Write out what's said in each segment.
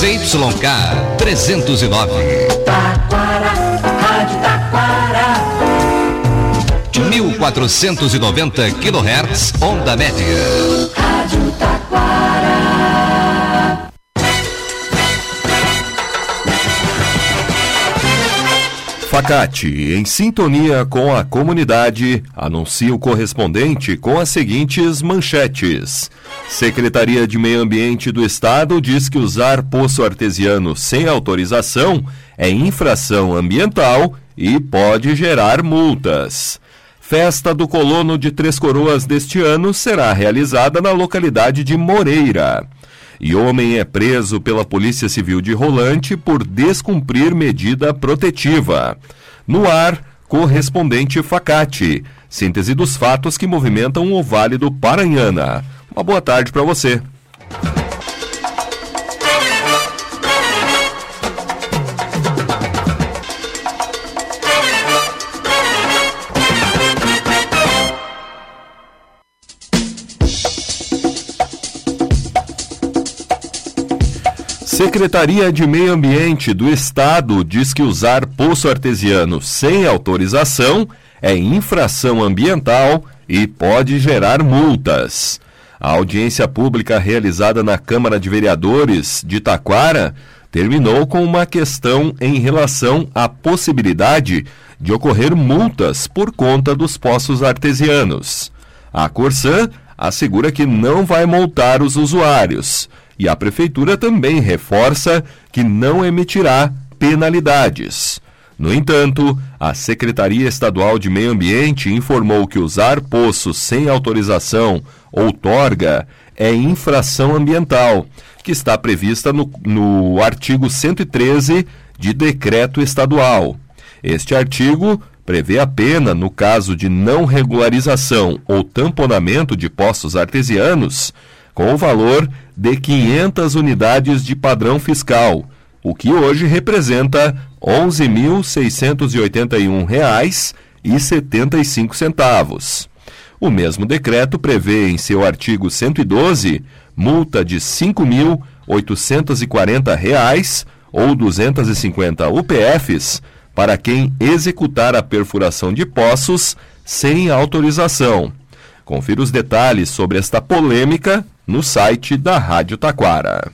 ZYK 309. Taquara, Rádio Taquara. 1490 kHz, onda média. Rádio Taquara. Facate, em sintonia com a comunidade, anuncia o correspondente com as seguintes manchetes. Secretaria de Meio Ambiente do Estado diz que usar poço artesiano sem autorização é infração ambiental e pode gerar multas. Festa do Colono de Três Coroas deste ano será realizada na localidade de Moreira. E homem é preso pela Polícia Civil de Rolante por descumprir medida protetiva. No ar, correspondente Facate. Síntese dos fatos que movimentam o Vale do Paranhana. Uma boa tarde para você. Secretaria de Meio Ambiente do Estado diz que usar poço artesiano sem autorização é infração ambiental e pode gerar multas. A audiência pública realizada na Câmara de Vereadores de Taquara terminou com uma questão em relação à possibilidade de ocorrer multas por conta dos poços artesianos. A Corsan assegura que não vai multar os usuários. E a Prefeitura também reforça que não emitirá penalidades. No entanto, a Secretaria Estadual de Meio Ambiente informou que usar poços sem autorização ou torga é infração ambiental, que está prevista no artigo 113 de decreto estadual. Este artigo prevê a pena no caso de não regularização ou tamponamento de poços artesianos com o valor de 500 unidades de padrão fiscal, o que hoje representa R$ 11.681,75. O mesmo decreto prevê em seu artigo 112 multa de R$ 5.840 ou 250 UPFs para quem executar a perfuração de poços sem autorização. Confira os detalhes sobre esta polêmica no site da Rádio Taquara.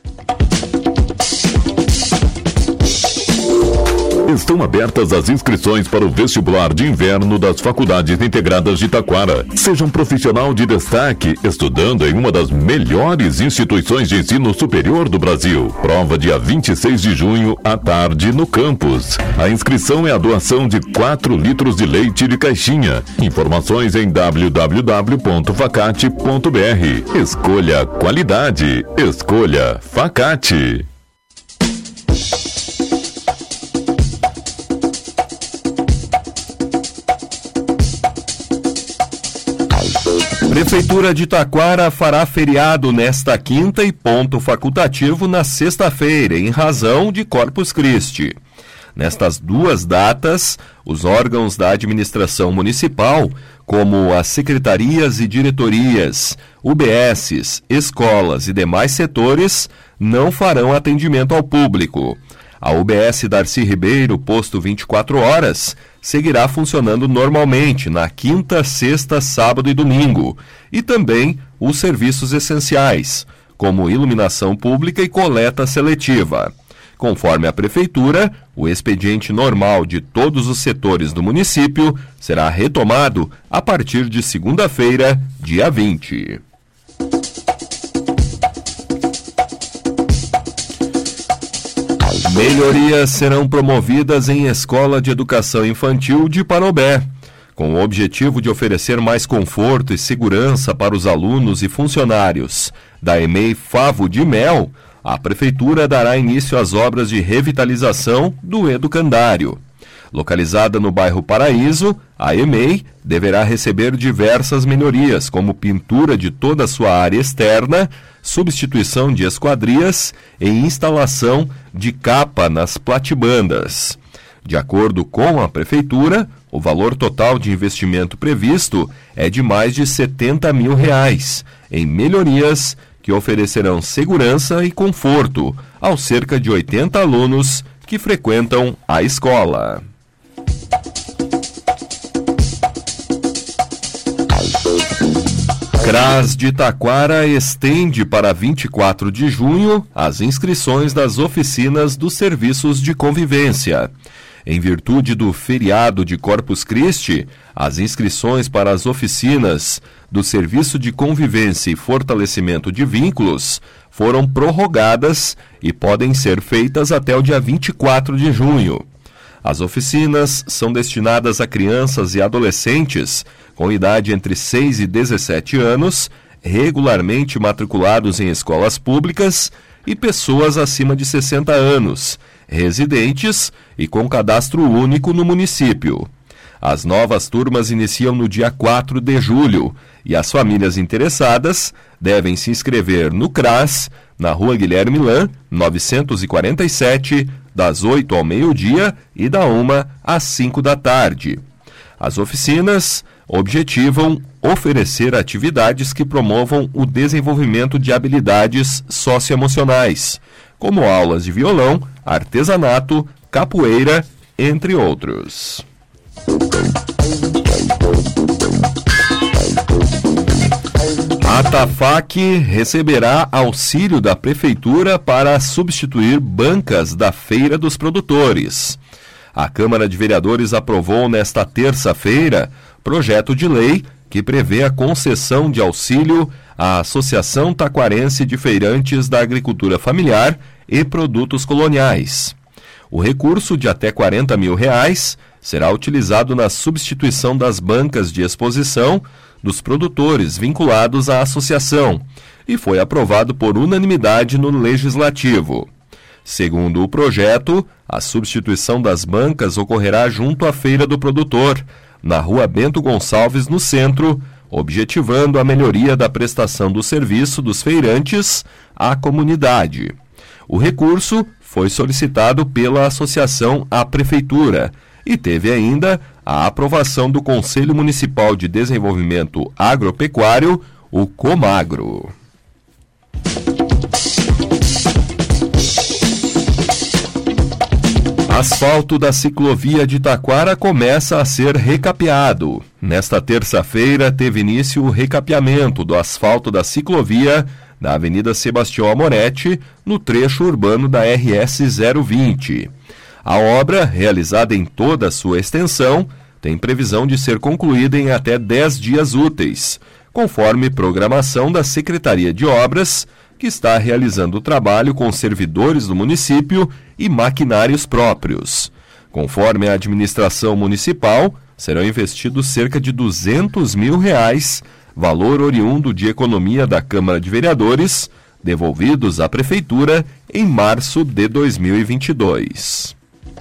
Estão abertas as inscrições para o vestibular de inverno das Faculdades Integradas de Taquara. Seja um profissional de destaque, estudando em uma das melhores instituições de ensino superior do Brasil. Prova dia 26 de junho, à tarde, no campus. A inscrição é a doação de 4 litros de leite de caixinha. Informações em www.facate.br. Escolha qualidade. Escolha Facate. Prefeitura de Taquara fará feriado nesta quinta e ponto facultativo na sexta-feira, em razão de Corpus Christi. Nestas duas datas, os órgãos da administração municipal, como as secretarias e diretorias, UBSs, escolas e demais setores, não farão atendimento ao público. A UBS Darcy Ribeiro, posto 24 horas, seguirá funcionando normalmente na quinta, sexta, sábado e domingo, e também os serviços essenciais, como iluminação pública e coleta seletiva. Conforme a Prefeitura, o expediente normal de todos os setores do município será retomado a partir de segunda-feira, dia 20. Melhorias serão promovidas em Escola de Educação Infantil de Parobé. Com o objetivo de oferecer mais conforto e segurança para os alunos e funcionários da EMEI Favo de Mel, a Prefeitura dará início às obras de revitalização do educandário. Localizada no bairro Paraíso, a EMEI deverá receber diversas melhorias, como pintura de toda a sua área externa, substituição de esquadrias e instalação de capa nas platibandas. De acordo com a Prefeitura, o valor total de investimento previsto é de mais de R$ 70 mil em melhorias que oferecerão segurança e conforto aos cerca de 80 alunos que frequentam a escola. CRAS de Taquara estende para 24 de junho as inscrições das oficinas dos serviços de convivência. Em virtude do feriado de Corpus Christi, as inscrições para as oficinas do Serviço de Convivência e Fortalecimento de Vínculos foram prorrogadas e podem ser feitas até o dia 24 de junho. As oficinas são destinadas a crianças e adolescentes com idade entre 6 e 17 anos, regularmente matriculados em escolas públicas, e pessoas acima de 60 anos, residentes e com cadastro único no município. As novas turmas iniciam no dia 4 de julho e as famílias interessadas devem se inscrever no CRAS, na Rua Guilherme Lan, 947, das 8 ao meio-dia e da 1 às 5 da tarde. As oficinas objetivam oferecer atividades que promovam o desenvolvimento de habilidades socioemocionais, como aulas de violão, artesanato, capoeira, entre outros. A TAFAC receberá auxílio da Prefeitura para substituir bancas da Feira dos Produtores. A Câmara de Vereadores aprovou nesta terça-feira projeto de lei que prevê a concessão de auxílio à Associação Taquarense de Feirantes da Agricultura Familiar e Produtos Coloniais. O recurso de até R$40 mil será utilizado na substituição das bancas de exposição dos produtores vinculados à associação e foi aprovado por unanimidade no Legislativo. Segundo o projeto, a substituição das bancas ocorrerá junto à Feira do Produtor, na Rua Bento Gonçalves, no centro, objetivando a melhoria da prestação do serviço dos feirantes à comunidade. O recurso foi solicitado pela associação à Prefeitura e teve ainda a aprovação do Conselho Municipal de Desenvolvimento Agropecuário, o Comagro. Asfalto da ciclovia de Taquara começa a ser recapeado. Nesta terça-feira teve início o recapeamento do asfalto da ciclovia da Avenida Sebastião Amoretti, no trecho urbano da RS 020. A obra, realizada em toda a sua extensão, tem previsão de ser concluída em até 10 dias úteis, conforme programação da Secretaria de Obras, que está realizando o trabalho com servidores do município e maquinários próprios. Conforme a administração municipal, serão investidos cerca de R$200 mil, valor oriundo de economia da Câmara de Vereadores, devolvidos à Prefeitura em março de 2022.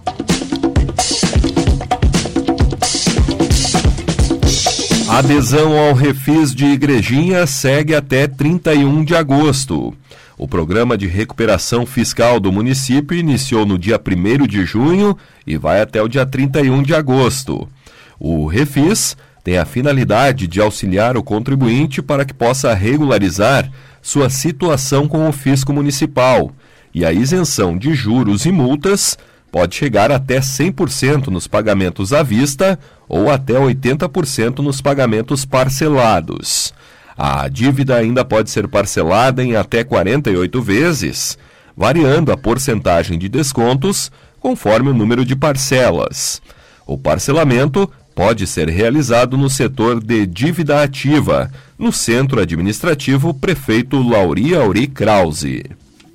A adesão ao Refis de Igrejinha segue até 31 de agosto. O programa de recuperação fiscal do município iniciou no dia 1º de junho e vai até o dia 31 de agosto. O Refis tem a finalidade de auxiliar o contribuinte para que possa regularizar sua situação com o fisco municipal, e a isenção de juros e multas pode chegar até 100% nos pagamentos à vista ou até 80% nos pagamentos parcelados. A dívida ainda pode ser parcelada em até 48 vezes, variando a porcentagem de descontos conforme o número de parcelas. O parcelamento pode ser realizado no setor de dívida ativa, no Centro Administrativo Prefeito Lauri Auri Krause.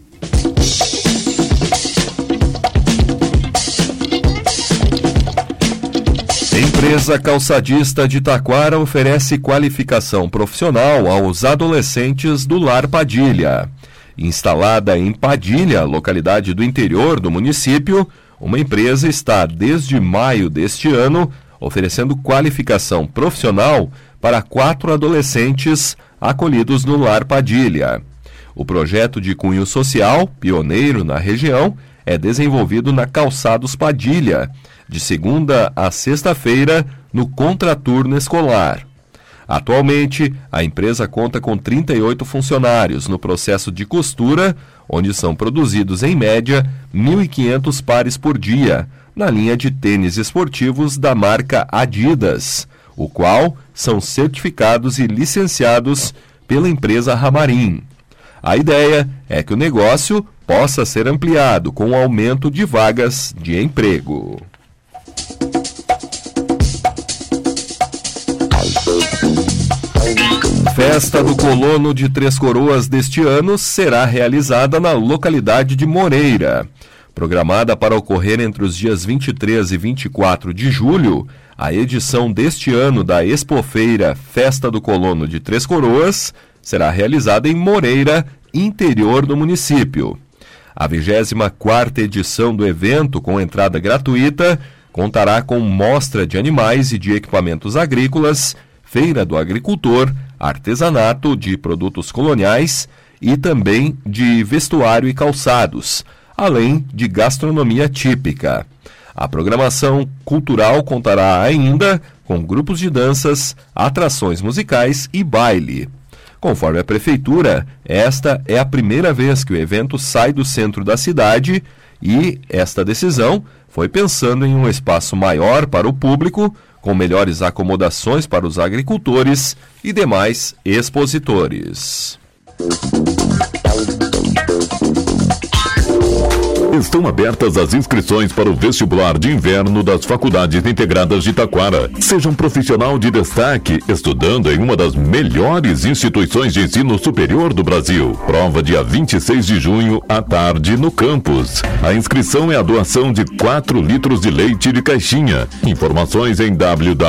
Empresa calçadista de Taquara oferece qualificação profissional aos adolescentes do Lar Padilha. Instalada em Padilha, localidade do interior do município, uma empresa está desde maio deste ano oferecendo qualificação profissional para 4 adolescentes acolhidos no Lar Padilha. O projeto de cunho social, pioneiro na região, é desenvolvido na Calçados Padilha, de segunda a sexta-feira, no contraturno escolar. Atualmente, a empresa conta com 38 funcionários no processo de costura, onde são produzidos, em média, 1.500 pares por dia, na linha de tênis esportivos da marca Adidas, o qual são certificados e licenciados pela empresa Ramarim. A ideia é que o negócio possa ser ampliado com o aumento de vagas de emprego. Festa do Colono de Três Coroas deste ano será realizada na localidade de Moreira. Programada para ocorrer entre os dias 23 e 24 de julho, a edição deste ano da Expofeira Festa do Colono de Três Coroas será realizada em Moreira, interior do município. A 24ª edição do evento, com entrada gratuita, contará com mostra de animais e de equipamentos agrícolas, feira do agricultor, artesanato de produtos coloniais e também de vestuário e calçados, além de gastronomia típica. A programação cultural contará ainda com grupos de danças, atrações musicais e baile. Conforme a Prefeitura, esta é a primeira vez que o evento sai do centro da cidade e esta decisão foi pensando em um espaço maior para o público, com melhores acomodações para os agricultores e demais expositores. Estão abertas as inscrições para o vestibular de inverno das Faculdades Integradas de Taquara. Seja um profissional de destaque, estudando em uma das melhores instituições de ensino superior do Brasil. Prova dia 26 de junho, à tarde, no campus. A inscrição é a doação de 4 litros de leite de caixinha. Informações em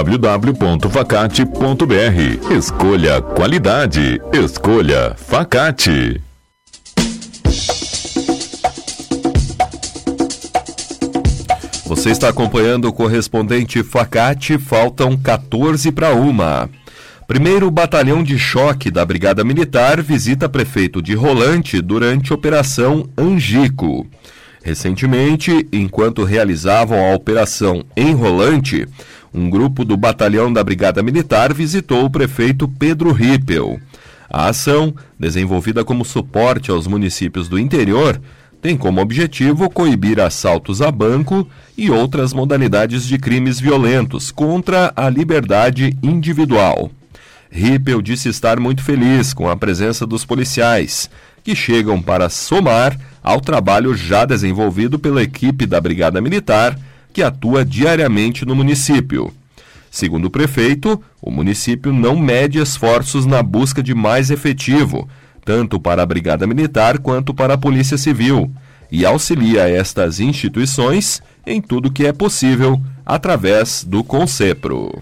www.facate.br. Escolha qualidade. Escolha Facate. Você está acompanhando o correspondente Facate, faltam 14 para 1. Primeiro Batalhão de Choque da Brigada Militar visita prefeito de Rolante durante Operação Angico. Recentemente, enquanto realizavam a operação em Rolante, um grupo do Batalhão da Brigada Militar visitou o prefeito Pedro Rippel. A ação, desenvolvida como suporte aos municípios do interior, tem como objetivo coibir assaltos a banco e outras modalidades de crimes violentos contra a liberdade individual. Rippel disse estar muito feliz com a presença dos policiais, que chegam para somar ao trabalho já desenvolvido pela equipe da Brigada Militar, que atua diariamente no município. Segundo o prefeito, o município não mede esforços na busca de mais efetivo, tanto para a Brigada Militar quanto para a Polícia Civil, e auxilia estas instituições em tudo que é possível através do Concepro.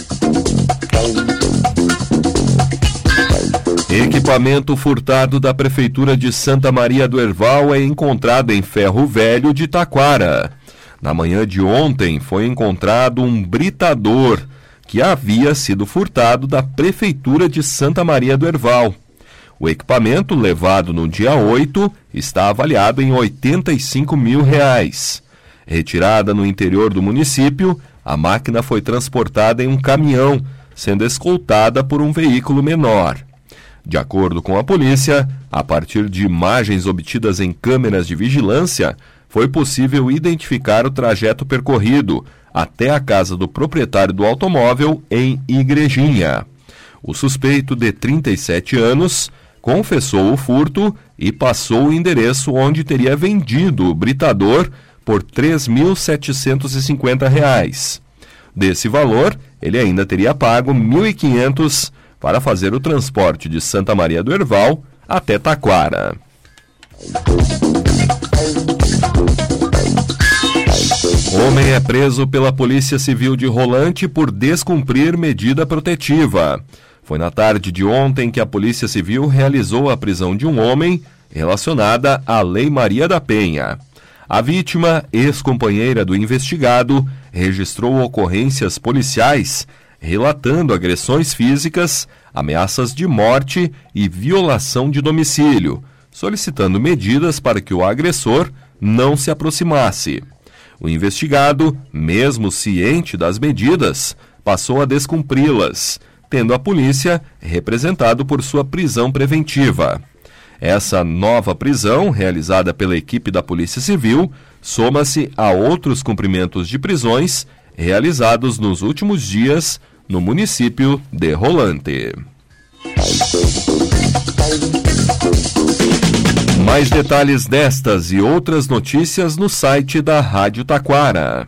Equipamento furtado da Prefeitura de Santa Maria do Herval é encontrado em Ferro Velho de Taquara. Na manhã de ontem foi encontrado um britador que havia sido furtado da Prefeitura de Santa Maria do Herval. O equipamento, levado no dia 8, está avaliado em R$ 85 mil. Retirada no interior do município, a máquina foi transportada em um caminhão, sendo escoltada por um veículo menor. De acordo com a polícia, a partir de imagens obtidas em câmeras de vigilância, foi possível identificar o trajeto percorrido até a casa do proprietário do automóvel em Igrejinha. O suspeito, de 37 anos, confessou o furto e passou o endereço onde teria vendido o britador por R$ 3.750. Desse valor, ele ainda teria pago R$ 1.500 para fazer o transporte de Santa Maria do Herval até Taquara. Homem é preso pela Polícia Civil de Rolante por descumprir medida protetiva. Foi na tarde de ontem que a Polícia Civil realizou a prisão de um homem relacionada à Lei Maria da Penha. A vítima, ex-companheira do investigado, registrou ocorrências policiais relatando agressões físicas, ameaças de morte e violação de domicílio, solicitando medidas para que o agressor não se aproximasse. O investigado, mesmo ciente das medidas, passou a descumpri-las, tendo a polícia representado por sua prisão preventiva. Essa nova prisão, realizada pela equipe da Polícia Civil, soma-se a outros cumprimentos de prisões realizados nos últimos dias no município de Rolante. Mais detalhes destas e outras notícias no site da Rádio Taquara.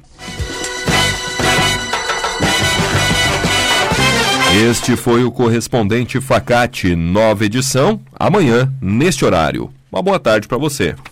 Este foi o Correspondente Facate, nova edição, amanhã, neste horário. Uma boa tarde para você.